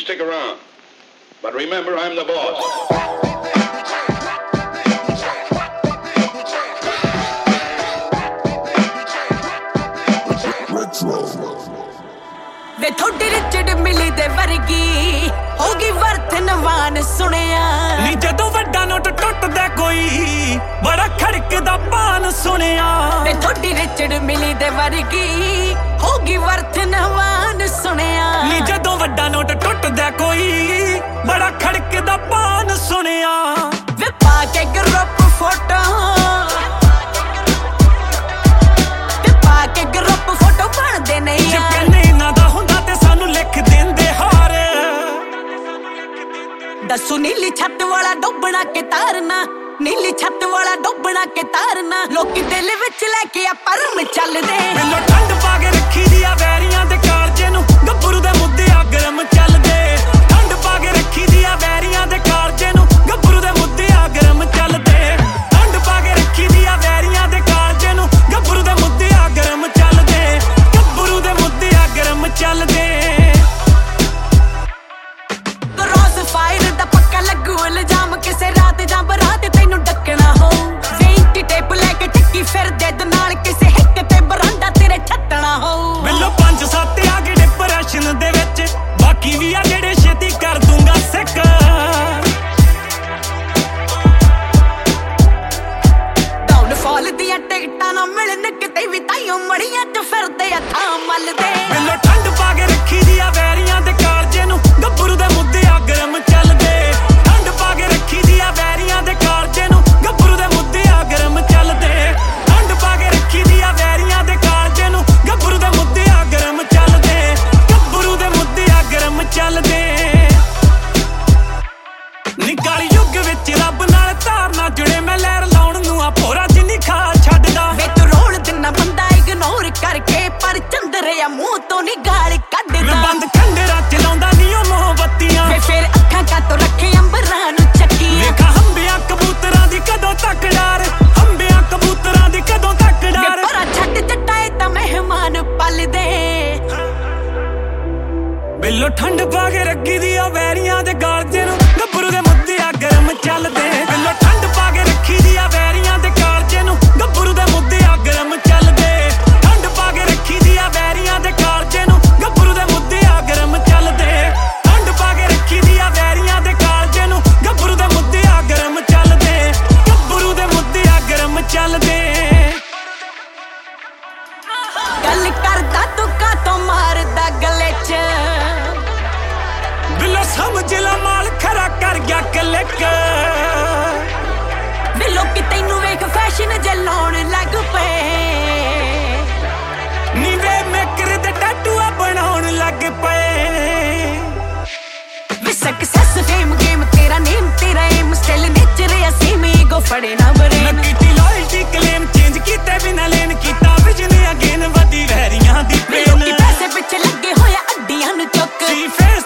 stick around. But remember, I'm the boss. ਵੇ ਥੋੜੀ ਰਿਚੜ ਮਿਲੀ ਦੇ ਵਰਗੀ ਹੋਗੀ ਵਰਤਨਵਾਨ ਸੁਣਿਆ ਨੀ ਜਦੋਂ ਵੱਡਾ ਨੋਟ ਟੁੱਟਦਾ ਕੋਈ ਬੜਾ ਖੜਕਦਾ ਪਾਨ ਸੁਣਿਆ ਵੇ ਥੋੜੀ ਰਿਚੜ ਮਿਲੀ ਦੇ ਵਰਗੀ ਹੋਗੀ ਵਰਤਨਵਾਨ ਸੁਣਿਆ ਨੀ ਜਦੋਂ ਵੱਡਾ ਨੋਟ ਟੁੱਟਦਾ ਕੋਈ ਬੜਾ ਖੜਕਦਾ ਪਾਨ ਸੁਣਿਆ ਵੇ ਪਾ ਕੇ ਗਰੁੱਪ ਫੋਟੋ ਤੇ ਪਾ ਕੇ ਗਰੁੱਪ ਫੋਟੋ ਬਣਦੇ ਨਹੀਂ ਯਾਰ दसू नीली छत वाला डोबना के तारना नीली छत वाला डोबना के तारना लोकी दिल विच लेके आ परम चलदे मैनू ठंड पा के रखी दिया वैरियां दे कालजे नू गब्बरू दे मुद्दे आ गरम चलदे ठंड पा के रखी दिया वैरियां दे कालजे नू गब्बरू दे मुद्दे आ गरम चलदे ठंड पा के रखी दिया वैरियां दे कालजे नू गब्बरू दे मुद्दे आ गरम चलदे गब्बरू दे मुद्दे आ गरम चलदे ਇਲਜ਼ਾਮ ਕਿਸੇ ਰਾਤ ਜਾਂ ਬਰਾਤ ਤੈਨੂੰ ਡੱਕਣਾ ਹੋ ਵੇਂਟੀ ਟੇਪ ਲੈ ਕੇ ਟੱਕੀ ਫਿਰਦੇ ਦੇ ਨਾਲ ਕਿਸੇ ਹਿੱਕ ਤੇ ਬਰਾਂਡਾ ਤੇਰੇ ਛੱਟਣਾ ਹੋ ਮੈਨੂੰ 5-7 ਆ ਗਏ ਡਿਪਰੈਸ਼ਨ ਦੇ ਵਿੱਚ ਬਾਕੀ ਵੀ ਆ ਜਿਹੜੇ ਛੇਤੀ ਕਰ ਦੂੰਗਾ ਸਿੱਕ ਡਾਊਨਫਾਲ ਦੀਆਂ ਟਿਕਟਾਂ ਨਾ ਮਿਲਣ ਕਿਤੇ ਵੀ ਤਾਈਓ ਮੜੀਆਂ ਚ ਫਿਰਦੇ ਆ ਥਾਂ ਮੱਲਦੇ ਮੈਨੂੰ ਠੰਡ ਪਾ ਕੇ ਰੱਖੀ ਦੀ ਆ ਵੈਰੀਆਂ ਦੇ ਕਾਲਜੇ ਨੂੰ ਗੱਭਰੂ ਦੇ ਮੁੱਦੇ ਆ ਗਰਮ ਚੱਲਦੇ ਨਿਕਾਲੀ ਯੁੱਗ ਵਿੱਚ ਰੱਬ ਨਾਲ ਧਾਰਨਾ ਜੁੜੇ ਮੈਂ ਲਹਿਰ ਲਾਉਣ ਨੂੰ ਆ ਭੋਰਾ ਜਿੰਨੀ ਖਾ ਛੱਡਦਾ ਵੇ ਤੂੰ ਰੋਣ ਦਿਨਾ ਬੰਦਾ ਇਗਨੋਰ ਕਰਕੇ ਪਰ ਚੰਦਰਿਆ ਮੂੰਹ ਤੋਂ ਨੀ ਗਾਲ ਕੱਢਦਾ ਮੈਂ ਬੰਦ ਖੰਡਰਾ ਚਲਾਉਂਦਾ ਨੀ ਉਹ ਮੋਹਬੱਤੀਆਂ ਵੇ ਫਿਰ ਅੱਖਾਂ ਕਾਤੋਂ ਰੱਖੇ ਅੰਬਰਾਂ ਨੂੰ ਚੱਕੀ ਵੇਖਾ ਹੰਬਿਆਂ ਕਬੂਤਰਾਂ ਦੀ ਕਦੋਂ ਤੱਕ ਡਾਰ ਹੰਬਿਆਂ ਕਬੂਤਰਾਂ ਦੀ ਕਦੋਂ ਤੱਕ ਡਾਰ ਵੇ ਪਰਾ ਛੱਡ ਜੱਟਾਏ ਤਾਂ ਮਹਿਮਾਨ ਪਲਦੇ ਬਿੱਲੋ ਠੰਡ ਪਾ ਕੇ ਰੱਖੀ ਦੀ ਆ ਵੈਰੀਆਂ ਦੇ ਗਾਲਜੇ ਨੂੰ ਗੱਭਰੂ ਦੇ ਮੁੱਦੇ ਆ ਗਰਮ ਚੱਲਦੇ ਬਿੱਲੋ ਠੰਡ ਪਾ ਕੇ ਰੱਖੀ ਦੀ ਆ ਵੈਰੀਆਂ ਦੇ ਕਾਲਜੇ ਨੂੰ ਗੱਭਰੂ ਦੇ ਮੁੱਦੇ ਆ ਗਰਮ ਚੱਲਦੇ ਠੰਡ ਪਾ ਕੇ ਰੱਖੀ ਦੀ ਆ ਵੈਰੀਆਂ ਦੇ ਕਾਲਜੇ ਨੂੰ ਗੱਭਰੂ ਦੇ ਮੁੱਦੇ ਆ ਗਰਮ ਚੱਲਦੇ ਠੰਡ ਪਾ ਕੇ ਰੱਖੀ ਦੀ ਆ ਵੈਰੀਆਂ ਦੇ ਕਾਲਜੇ ਨੂੰ ਗੱਭਰੂ ਦੇ ਮੁੱਦੇ ਆ ਗਰਮ ਚੱਲਦੇ ਗੱਭਰੂ ਦੇ ਮੁੱਦੇ ਆ ਗਰਮ ਚੱਲਦੇ ਗੱਲ ਕਰਦਾ ਤੂੰ ਕਾਤੋਂ ਮਾਰਦਾ ਗਲੇ 'ਚ ਬਿੱਲੋ ਸਮਝ ਲਾ ਮਾਲ ਖਰਾ ਕਰ ਗਿਆ ਕਲਿੱਕ ਵੇ ਲੋਕੀ ਤੈਨੂੰ ਵੇਖ ਫੈਸ਼ਨ ਜੇ ਲਾਉਣ ਲੱਗ ਪਏ ਨੀ ਵੇ ਮੇਕਰ ਦੇ ਟੈਟੂਆ ਬਣਾਉਣ ਲੱਗ ਪਏ ਵੇ ਸਕਸੈਸ ਫੇਮ ਗੇਮ ਤੇਰਾ ਨੇਮ ਤੇਰਾ ਏਮ ਸਟਾਈਲ ਨੇਚਰ ਅਸੀਂ ਮੀਗੋ ਫੜੇ ਨਾ ਬਰੇ ਨਾ ਕੀਤੀ ਲਾਇਲਟੀ ਕਲੇਮ ਚੇਂਜ ਕੀਤੇ ਬਿਨਾ ਲੈਣ ਕੀਤਾ ਵਿਜਨ ਅਗੇਨ ਵਧੀ ਵੈਰੀਆਂ ਦੀ ਪੇਨ ਲੋਕੀ ਪੈਸੇ ਪਿੱਛੇ ਲੱਗੇ ਹੋਇਆ ਅੱਡੀਆਂ ਨੂੰ ਚੁੱਕ ਸੀ ਫੇਸ